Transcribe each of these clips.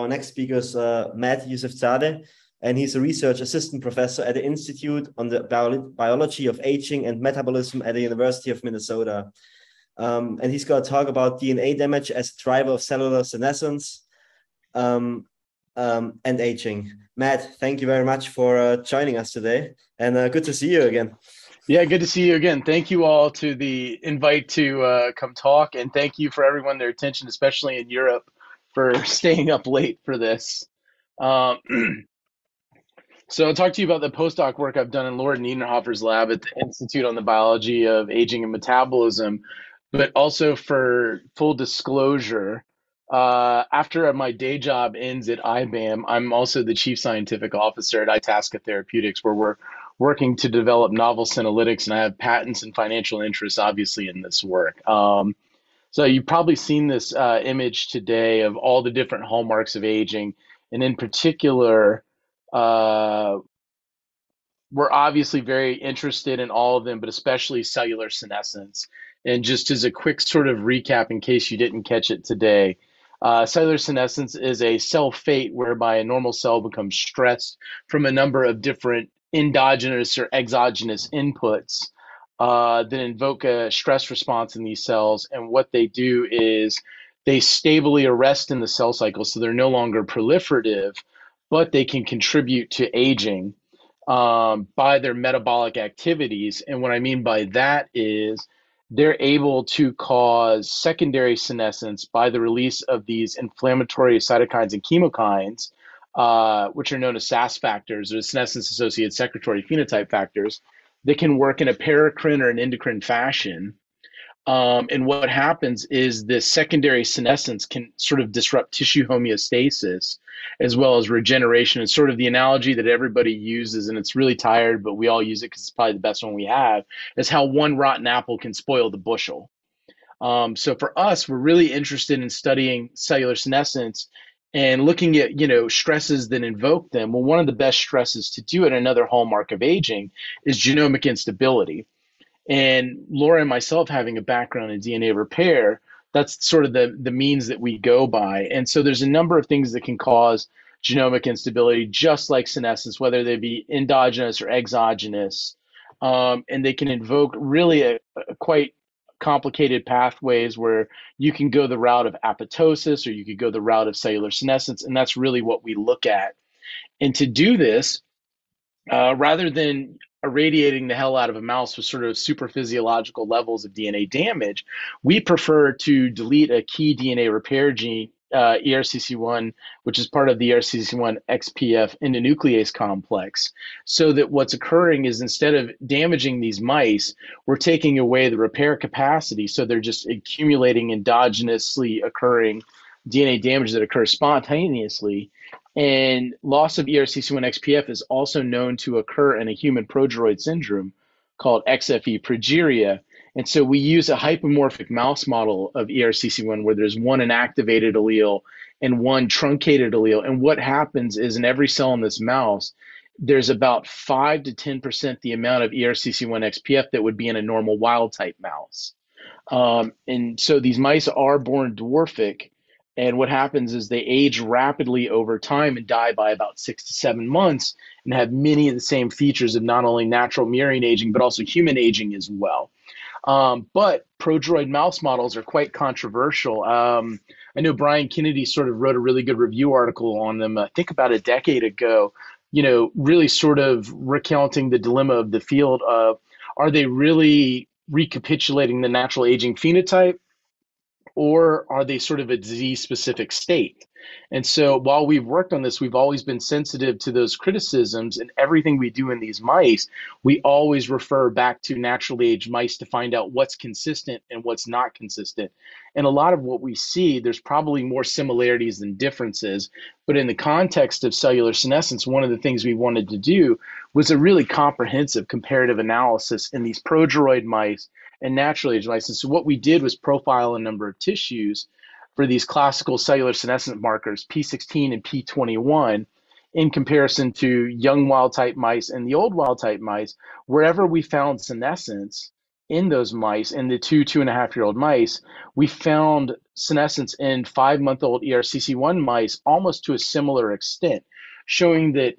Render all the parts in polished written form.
Our next speaker is Matt Yousefzadeh, and he's a research assistant professor at the Institute on the Biology of Aging and Metabolism at the University of Minnesota. And he's going to talk about DNA damage as a driver of cellular senescence and aging. Matt, thank you very much for joining us today, and good to see you again. Yeah, good to see you again. Thank you all to the invite to come talk, and thank you for everyone their attention, especially in Europe, for staying up late for this. Um, so I'll talk to you about the postdoc work I've done in Lord Niederhofer's lab at the Institute on the Biology of Aging and Metabolism, but also for full disclosure, after my day job ends at IBAM, I'm also the chief scientific officer at Itasca Therapeutics, where we're working to develop novel senolytics, and I have patents and financial interests, obviously, in this work. So you've probably seen this image today of all the different hallmarks of aging, and in particular, uh, we're obviously very interested in all of them, but especially cellular senescence. And just as a quick sort of recap, in case you didn't catch it today, cellular senescence is a cell fate whereby a normal cell becomes stressed from a number of different endogenous or exogenous inputs that invoke a stress response in these cells. And what they do is they stably arrest in the cell cycle, so they're no longer proliferative, but they can contribute to aging by their metabolic activities. And what I mean by that is they're able to cause secondary senescence by the release of these inflammatory cytokines and chemokines, which are known as SAS factors, or senescence-associated secretory phenotype factors, that can work in a paracrine or an endocrine fashion. And what happens is this secondary senescence can sort of disrupt tissue homeostasis as well as regeneration. It's sort of the analogy that everybody uses, and it's really tired, but we all use it because it's probably the best one we have, is how one rotten apple can spoil the bushel. So for us, we're really interested in studying cellular senescence and looking at, stresses that invoke them. Well, one of the best stresses to do it, another hallmark of aging, is genomic instability. And Laura and myself having a background in DNA repair, that's sort of the means that we go by. And so there's a number of things that can cause genomic instability, just like senescence, whether they be endogenous or exogenous. And they can invoke really a quite complicated pathways where you can go the route of apoptosis or you could go the route of cellular senescence. And that's really what we look at. And to do this, rather than irradiating the hell out of a mouse with sort of super physiological levels of DNA damage, we prefer to delete a key DNA repair gene, ERCC1, which is part of the ERCC1 XPF endonuclease complex, so that what's occurring is instead of damaging these mice, we're taking away the repair capacity, so they're just accumulating endogenously occurring DNA damage that occurs spontaneously. And loss of ERCC1 XPF is also known to occur in a human progeroid syndrome called XFE progeria. And so we use a hypomorphic mouse model of ERCC1 where there's one inactivated allele and one truncated allele. And what happens is in every cell in this mouse, there's about 5 to 10% the amount of ERCC1 XPF that would be in a normal wild type mouse. And so these mice are born dwarfic. And what happens is they age rapidly over time and die by about 6 to 7 months and have many of the same features of not only natural mirroring aging, but also human aging as well. But progeroid mouse models are quite controversial. I know Brian Kennedy sort of wrote a really good review article on them, I think about a decade ago, really sort of recounting the dilemma of the field of, are they really recapitulating the natural aging phenotype? Or are they sort of a disease-specific state? And so while we've worked on this, we've always been sensitive to those criticisms, and everything we do in these mice, we always refer back to naturally aged mice to find out what's consistent and what's not consistent. And a lot of what we see, there's probably more similarities than differences, but in the context of cellular senescence, one of the things we wanted to do was a really comprehensive comparative analysis in these progeroid mice and naturally aged mice. And so what we did was profile a number of tissues for these classical cellular senescent markers, P16 and P21, in comparison to young wild type mice and the old wild type mice. Wherever we found senescence, in those mice, in the 2.5-year-old mice, we found senescence in 5-month-old ERCC1 mice almost to a similar extent, showing that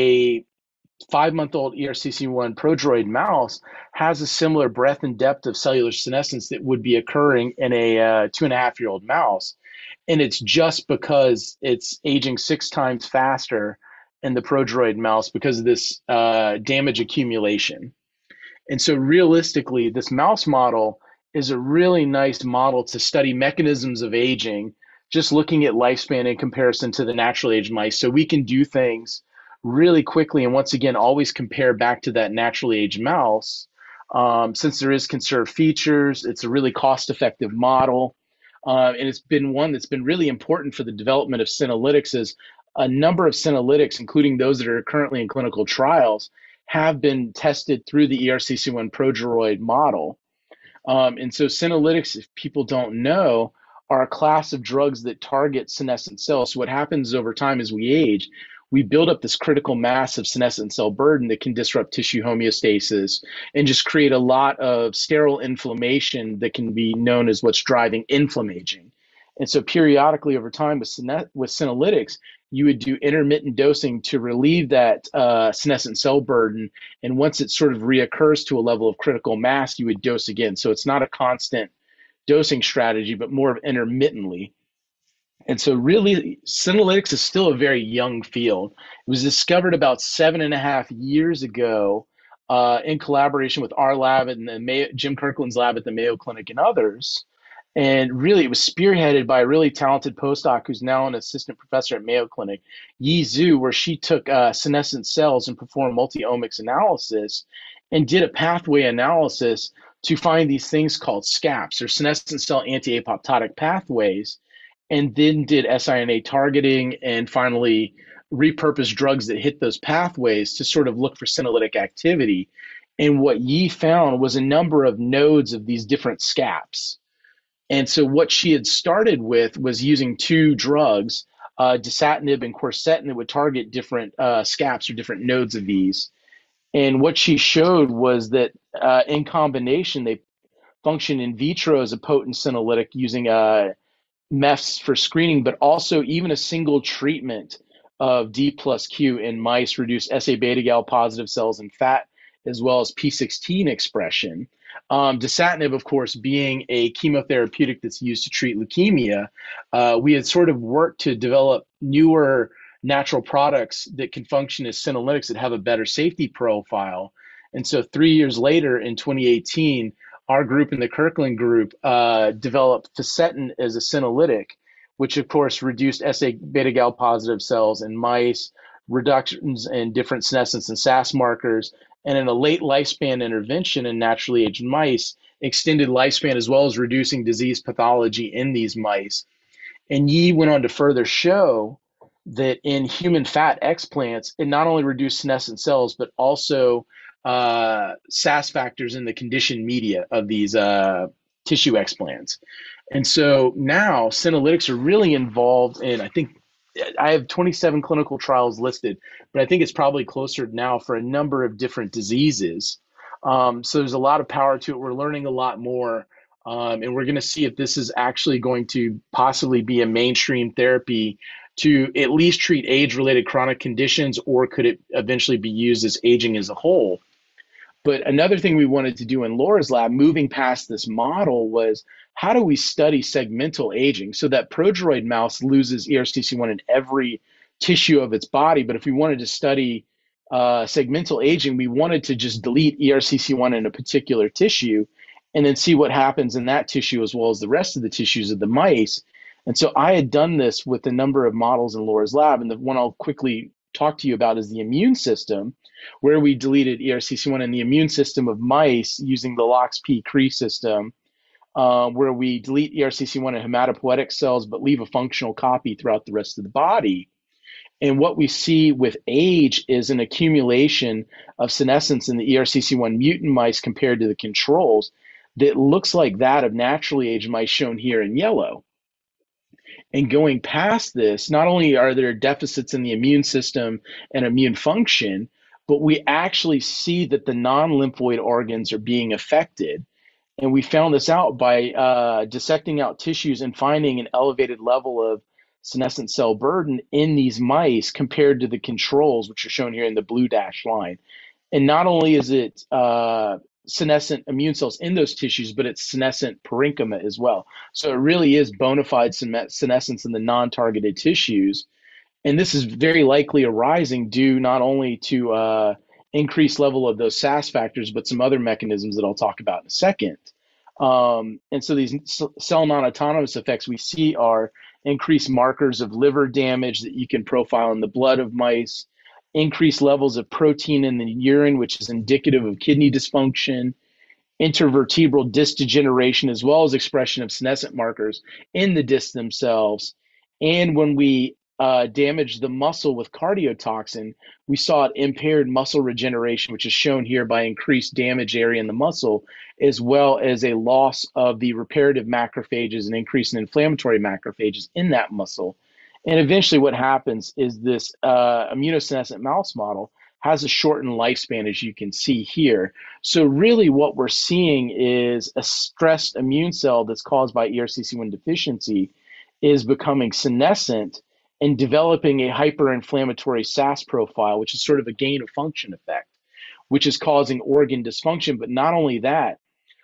a 5-month-old ERCC1 prodroid mouse has a similar breadth and depth of cellular senescence that would be occurring in a 2.5-year-old mouse. And it's just because it's aging 6 times faster in the prodroid mouse because of this damage accumulation. And so realistically, this mouse model is a really nice model to study mechanisms of aging, just looking at lifespan in comparison to the natural age mice. So we can do things really quickly and once again, always compare back to that naturally aged mouse. Since there is conserved features, it's a really cost-effective model. And it's been one that's been really important for the development of senolytics is a number of senolytics, including those that are currently in clinical trials, have been tested through the ERCC1 prodroid model. And so senolytics, if people don't know, are a class of drugs that target senescent cells. So what happens over time as we age, we build up this critical mass of senescent cell burden that can disrupt tissue homeostasis and just create a lot of sterile inflammation that can be known as what's driving inflammaging. And so periodically over time with senolytics, you would do intermittent dosing to relieve that senescent cell burden. And once it sort of reoccurs to a level of critical mass, you would dose again. So it's not a constant dosing strategy, but more of intermittently. And so really, senolytics is still a very young field. It was discovered about 7.5 years ago in collaboration with our lab and Jim Kirkland's lab at the Mayo Clinic and others. And really, it was spearheaded by a really talented postdoc who's now an assistant professor at Mayo Clinic, Yi Zhu, where she took senescent cells and performed multi-omics analysis and did a pathway analysis to find these things called SCAPs, or senescent cell anti-apoptotic pathways, and then did siRNA targeting and finally repurposed drugs that hit those pathways to sort of look for senolytic activity. And what Yi found was a number of nodes of these different SCAPs. And so what she had started with was using 2 drugs, dasatinib and quercetin, that would target different SCAPs or different nodes of these. And what she showed was that in combination, they function in vitro as a potent senolytic using MEFs for screening, but also even a single treatment of D plus Q in mice reduced SA beta gal positive cells and fat, as well as P16 expression. Dasatinib, of course, being a chemotherapeutic that's used to treat leukemia, we had sort of worked to develop newer natural products that can function as senolytics that have a better safety profile. And so 3 years later, in 2018, our group and the Kirkland group developed fisetin as a senolytic, which of course reduced SA beta gal positive cells in mice, reductions in different senescence and SAS markers, and in a late lifespan intervention in naturally aged mice, extended lifespan as well as reducing disease pathology in these mice. And Yi went on to further show that in human fat explants, it not only reduced senescent cells, but also SAS factors in the conditioned media of these tissue explants. And so now senolytics are really involved in, I think, I have 27 clinical trials listed, but I think it's probably closer now for a number of different diseases. So there's a lot of power to it. We're learning a lot more, and we're going to see if this is actually going to possibly be a mainstream therapy to at least treat age-related chronic conditions, or could it eventually be used as aging as a whole? But another thing we wanted to do in Laura's lab, moving past this model, was how do we study segmental aging? So that prodroid mouse loses ERCC1 in every tissue of its body. But if we wanted to study segmental aging, we wanted to just delete ERCC1 in a particular tissue and then see what happens in that tissue as well as the rest of the tissues of the mice. And so I had done this with a number of models in Laura's lab. And the one I'll quickly talk to you about is the immune system, where we deleted ERCC1 in the immune system of mice using the LOXP-CRE system, where we delete ERCC1 in hematopoietic cells, but leave a functional copy throughout the rest of the body. And what we see with age is an accumulation of senescence in the ERCC1 mutant mice compared to the controls that looks like that of naturally aged mice shown here in yellow. And going past this, not only are there deficits in the immune system and immune function, but we actually see that the non-lymphoid organs are being affected. And we found this out by dissecting out tissues and finding an elevated level of senescent cell burden in these mice compared to the controls, which are shown here in the blue dashed line. And not only is it senescent immune cells in those tissues, but it's senescent parenchyma as well. So it really is bona fide senescence in the non-targeted tissues. And this is very likely arising due not only to increased level of those SAS factors, but some other mechanisms that I'll talk about in a second. And so these cell non-autonomous effects we see are increased markers of liver damage that you can profile in the blood of mice, increased levels of protein in the urine, which is indicative of kidney dysfunction, intervertebral disc degeneration, as well as expression of senescent markers in the discs themselves. And when we damaged the muscle with cardiotoxin, we saw impaired muscle regeneration, which is shown here by increased damage area in the muscle, as well as a loss of the reparative macrophages and increase in inflammatory macrophages in that muscle. And eventually what happens is this immunosenescent mouse model has a shortened lifespan, as you can see here. So really what we're seeing is a stressed immune cell that's caused by ERCC1 deficiency is becoming senescent and developing a hyperinflammatory SAS profile, which is sort of a gain of function effect, which is causing organ dysfunction. But not only that,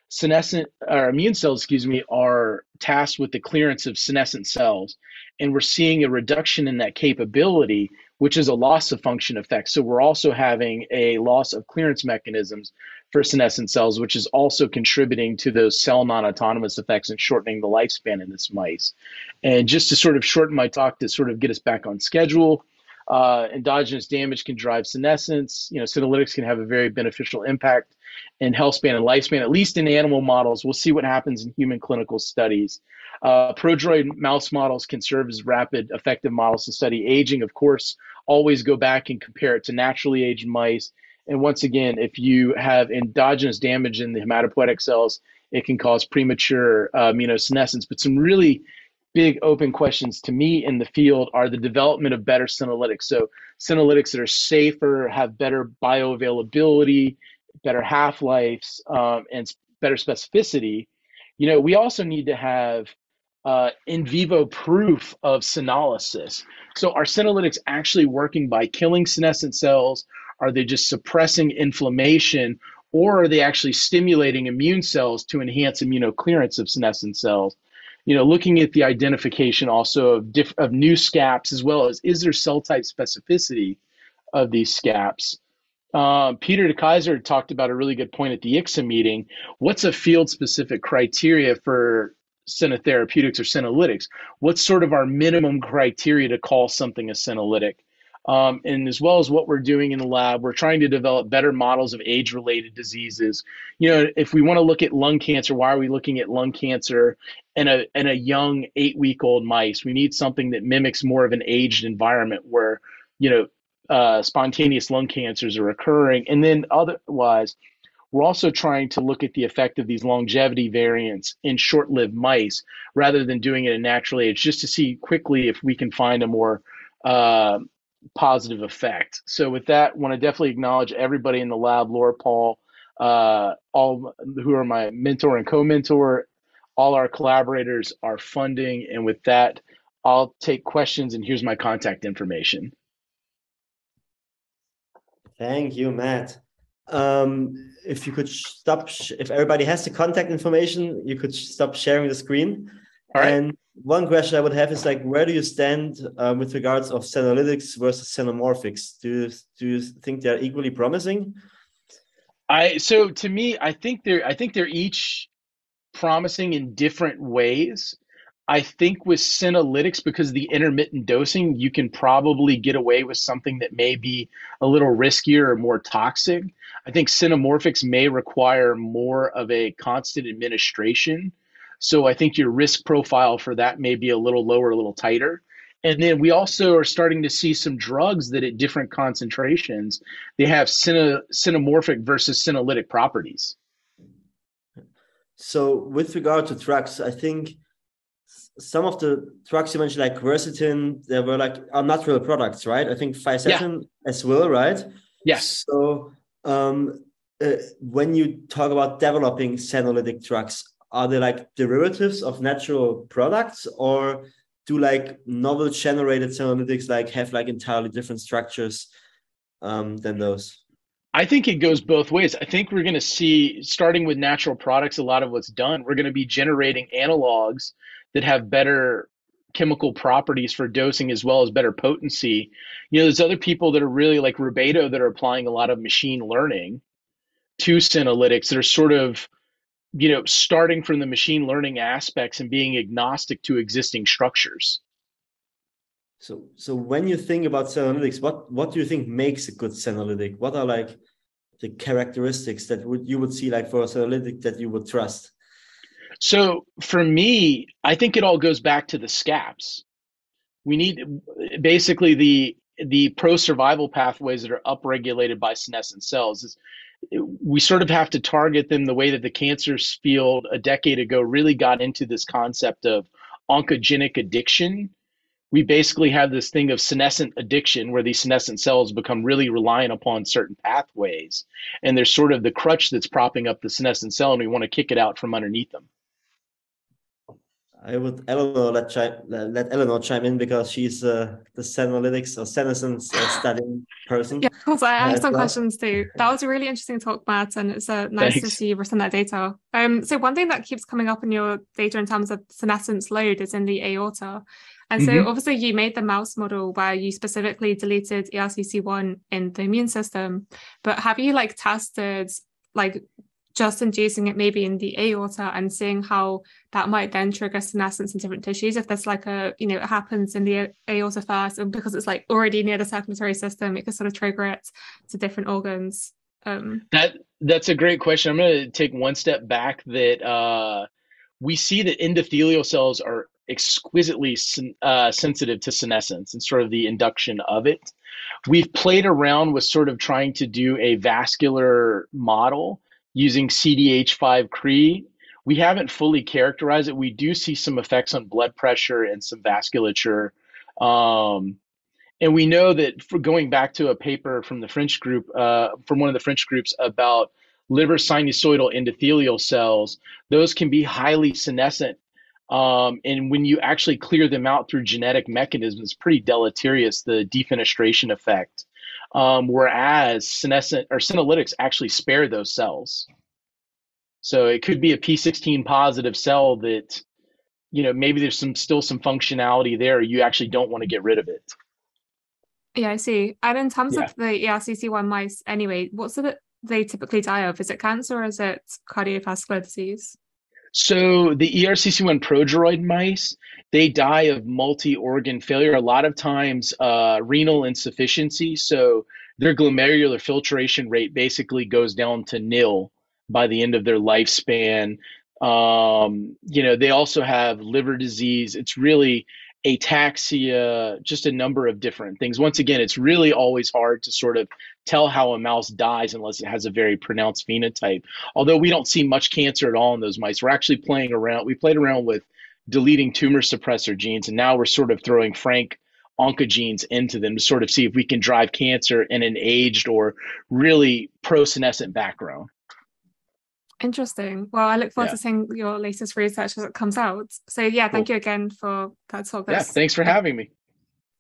immune cells, are tasked with the clearance of senescent cells, and we're seeing a reduction in that capability, which is a loss of function effect. So we're also having a loss of clearance mechanisms for senescent cells, which is also contributing to those cell non-autonomous effects and shortening the lifespan in this mice. And just to sort of shorten my talk to sort of get us back on schedule, endogenous damage can drive senescence. Senolytics can have a very beneficial impact in health span and lifespan, at least in animal models. We'll see what happens in human clinical studies. Prodroid mouse models can serve as rapid, effective models to study aging. Of course, always go back and compare it to naturally aged mice. And once again, if you have endogenous damage in the hematopoietic cells, it can cause premature immunosenescence. But some really big open questions to me in the field are the development of better senolytics. So senolytics that are safer, have better bioavailability, better half-lives, and better specificity. We also need to have in vivo proof of senolysis. So are senolytics actually working by killing senescent cells? Are they just suppressing inflammation? Or are they actually stimulating immune cells to enhance immunoclearance of senescent cells? Looking at the identification also of new SCAPs, as well as is there cell type specificity of these SCAPs? Peter de Keyser talked about a really good point at the ICSA meeting. What's a field-specific criteria for senotherapeutics or senolytics? What's sort of our minimum criteria to call something a senolytic? And as well as what we're doing in the lab, we're trying to develop better models of age-related diseases. If we want to look at lung cancer, why are we looking at lung cancer in a young 8-week-old mice? We need something that mimics more of an aged environment where, spontaneous lung cancers are occurring. And then otherwise, we're also trying to look at the effect of these longevity variants in short-lived mice rather than doing it in natural age, just to see quickly if we can find a more positive effect. So with that, I want to definitely acknowledge everybody in the lab, Laura, Paul, all who are my mentor and co-mentor, all our collaborators, our funding. And with that, I'll take questions, and here's my contact information. Thank you, Matt. If you could stop, if everybody has the contact information, you could stop sharing the screen. All right. And one question I would have is where do you stand with regards of senolytics versus xenomorphics? Do you think they're equally promising? So to me, I think they're each promising in different ways. I think with senolytics, because of the intermittent dosing, you can probably get away with something that may be a little riskier or more toxic. I think xenomorphics may require more of a constant administration. So I think your risk profile for that may be a little lower, a little tighter. And then we also are starting to see some drugs that at different concentrations, they have xenomorphic versus senolytic properties. So with regard to drugs, I think some of the drugs you mentioned, like quercetin, they were are natural products, right? I think fisetin as well, right? Yes. So when you talk about developing senolytic drugs, are they like derivatives of natural products, or do like novel generated senolytics like have like entirely different structures than those? I think it goes both ways. I think we're going to see, starting with natural products, a lot of what's done. We're going to be generating analogs that have better chemical properties for dosing as well as better potency. There's other people that are really like Rubedo that are applying a lot of machine learning to senolytics that are sort of, starting from the machine learning aspects and being agnostic to existing structures. So when you think about senolytics, what do you think makes a good senolytic? What are like the characteristics that you would see like for a senolytic that you would trust? So for me, I think it all goes back to the SCAPs. We need basically the pro-survival pathways that are upregulated by senescent cells. We sort of have to target them the way that the cancer field a decade ago really got into this concept of oncogenic addiction. We basically have this thing of senescent addiction where these senescent cells become really reliant upon certain pathways. And there's sort of the crutch that's propping up the senescent cell, and we want to kick it out from underneath them. I would Eleanor let Eleanor chime in because she's the senolytics or senescence studying person. Yeah, of course. I have some well. questions too. That was a really interesting talk, Matt, and it's nice Thanks. to see you've written that data. So one thing that keeps coming up in your data in terms of senescence load is in the aorta. And so obviously you made the mouse model where you specifically deleted ERCC1 in the immune system, but have you like tested like just inducing it maybe in the aorta and seeing how that might then trigger senescence in different tissues if there's like a, it happens in the aorta first, and because it's like already near the circulatory system, it could sort of trigger it to different organs. That's a great question. I'm going to take one step back that we see that endothelial cells are exquisitely sensitive to senescence and sort of the induction of it. We've played around with sort of trying to do a vascular model using CDH5 Cre. We haven't fully characterized it. We do see some effects on blood pressure and some vasculature. And we know that, for going back to a paper from the French group, from one of the French groups about liver sinusoidal endothelial cells, those can be highly senescent. And when you actually clear them out through genetic mechanisms, it's pretty deleterious, the defenestration effect. Whereas senolytics actually spare those cells. So it could be a P16 positive cell that, maybe there's still some functionality there. You actually don't want to get rid of it. Yeah, I see. And in terms of the ERCC1 mice anyway, what's it they typically die of? Is it cancer or is it cardiovascular disease? So the ERCC1 prodroid mice, they die of multi-organ failure, a lot of times renal insufficiency. So their glomerular filtration rate basically goes down to nil by the end of their lifespan. They also have liver disease. It's really ataxia, just a number of different things. Once again, it's really always hard to sort of tell how a mouse dies unless it has a very pronounced phenotype. Although we don't see much cancer at all in those mice. We're actually playing around. We played around with deleting tumor suppressor genes, and now we're sort of throwing frank oncogenes into them to sort of see if we can drive cancer in an aged or really pro-senescent background. Interesting. Well, I look forward to seeing your latest research as it comes out. So yeah, thank you again for that talk. Yeah, thanks for having me.